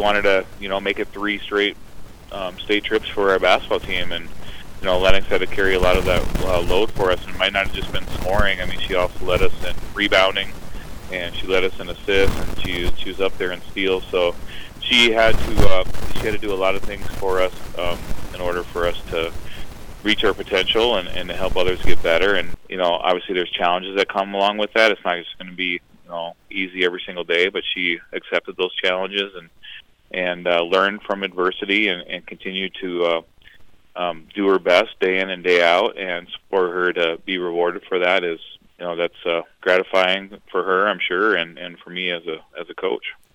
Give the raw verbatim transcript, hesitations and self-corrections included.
wanted to, you know, make it three straight um, state trips for our basketball team, and you know, Lennox had to carry a lot of that uh, load for us, and it might not have just been scoring. I mean, she also led us in rebounding, and she led us in assists, and she she was up there in steals. So she had to uh, she had to do a lot of things for us um, in order for us to reach our potential and, and to help others get better. And you know, obviously there's challenges that come along with that. It's not just going to be, you know, easy every single day, but she accepted those challenges and and uh, learned from adversity and, and continued to uh, um, do her best day in and day out. And for her to be rewarded for that is, you know, that's uh, gratifying for her, I'm sure, and, and for me as a as a coach.